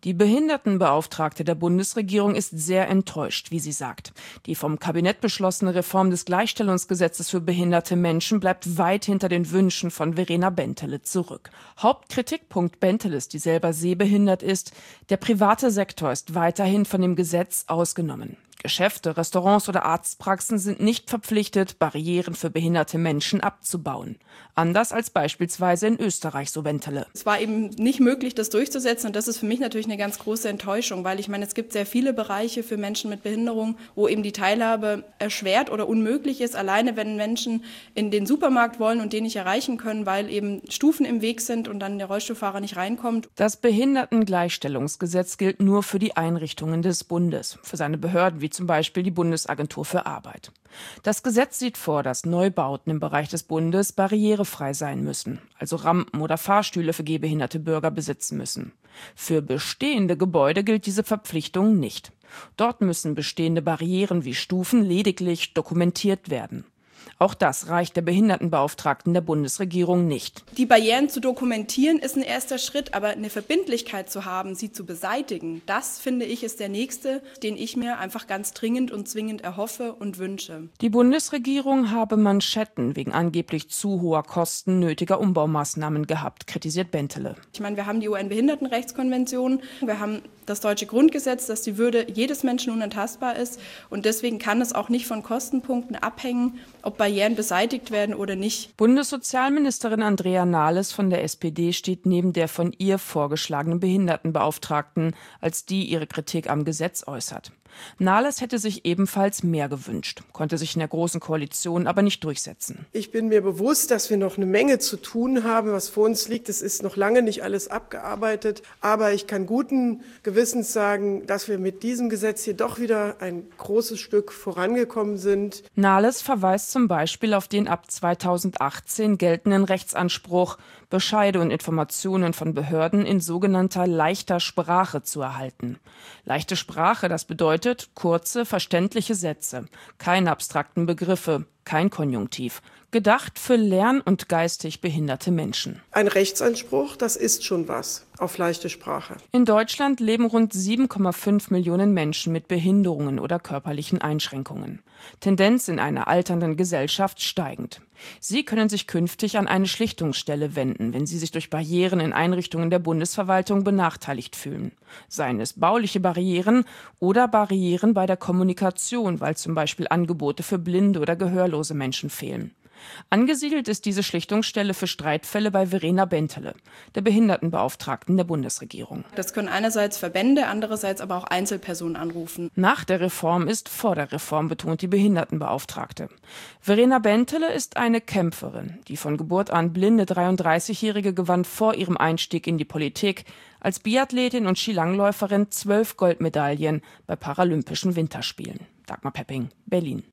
Die Behindertenbeauftragte der Bundesregierung ist sehr enttäuscht, wie sie sagt. Die vom Kabinett beschlossene Reform des Gleichstellungsgesetzes für behinderte Menschen bleibt weit hinter den Wünschen von Verena Bentele zurück. Hauptkritikpunkt Benteles, die selber sehbehindert ist: der private Sektor ist weiterhin von dem Gesetz ausgenommen. Geschäfte, Restaurants oder Arztpraxen sind nicht verpflichtet, Barrieren für behinderte Menschen abzubauen. Anders als beispielsweise in Österreich, so Bentele. Es war eben nicht möglich, das durchzusetzen, und das ist für mich natürlich eine ganz große Enttäuschung, weil ich meine, es gibt sehr viele Bereiche für Menschen mit Behinderung, wo eben die Teilhabe erschwert oder unmöglich ist, alleine wenn Menschen in den Supermarkt wollen und den nicht erreichen können, weil eben Stufen im Weg sind und dann der Rollstuhlfahrer nicht reinkommt. Das Behindertengleichstellungsgesetz gilt nur für die Einrichtungen des Bundes, für seine Behörden wie zum Beispiel die Bundesagentur für Arbeit. Das Gesetz sieht vor, dass Neubauten im Bereich des Bundes barrierefrei sein müssen, also Rampen oder Fahrstühle für gehbehinderte Bürger besitzen müssen. Für bestehende Gebäude gilt diese Verpflichtung nicht. Dort müssen bestehende Barrieren wie Stufen lediglich dokumentiert werden. Auch das reicht der Behindertenbeauftragten der Bundesregierung nicht. Die Barrieren zu dokumentieren ist ein erster Schritt, aber eine Verbindlichkeit zu haben, sie zu beseitigen, das, finde ich, ist der nächste, den ich mir einfach ganz dringend und zwingend erhoffe und wünsche. Die Bundesregierung habe Manschetten wegen angeblich zu hoher Kosten nötiger Umbaumaßnahmen gehabt, kritisiert Bentele. Ich meine, wir haben die UN-Behindertenrechtskonvention, wir haben das deutsche Grundgesetz, dass die Würde jedes Menschen unantastbar ist, und deswegen kann es auch nicht von Kostenpunkten abhängen, ob Barrieren beseitigt werden oder nicht. Bundessozialministerin Andrea Nahles von der SPD steht neben der von ihr vorgeschlagenen Behindertenbeauftragten, als die ihre Kritik am Gesetz äußert. Nahles hätte sich ebenfalls mehr gewünscht, konnte sich in der Großen Koalition aber nicht durchsetzen. Ich bin mir bewusst, dass wir noch eine Menge zu tun haben, was vor uns liegt. Es ist noch lange nicht alles abgearbeitet, aber ich kann guten Gewissens sagen, dass wir mit diesem Gesetz hier doch wieder ein großes Stück vorangekommen sind. Nahles verweist zum Beispiel auf den ab 2018 geltenden Rechtsanspruch, Bescheide und Informationen von Behörden in sogenannter leichter Sprache zu erhalten. Leichte Sprache, das bedeutet kurze, verständliche Sätze, keine abstrakten Begriffe, kein Konjunktiv, gedacht für lern- und geistig behinderte Menschen. Ein Rechtsanspruch, das ist schon was auf leichte Sprache. In Deutschland leben rund 7,5 Millionen Menschen mit Behinderungen oder körperlichen Einschränkungen. Tendenz in einer alternden Gesellschaft steigend. Sie können sich künftig an eine Schlichtungsstelle wenden, wenn sie sich durch Barrieren in Einrichtungen der Bundesverwaltung benachteiligt fühlen. Seien es bauliche Barrieren oder Barrieren bei der Kommunikation, weil zum Beispiel Angebote für blinde oder gehörlose Menschen fehlen. Angesiedelt ist diese Schlichtungsstelle für Streitfälle bei Verena Bentele, der Behindertenbeauftragten der Bundesregierung. Das können einerseits Verbände, andererseits aber auch Einzelpersonen anrufen. Nach der Reform ist vor der Reform, betont die Behindertenbeauftragte. Verena Bentele ist eine Kämpferin. Die von Geburt an blinde 33-Jährige gewann vor ihrem Einstieg in die Politik als Biathletin und Skilangläuferin 12 Goldmedaillen bei Paralympischen Winterspielen. Dagmar Pepping, Berlin.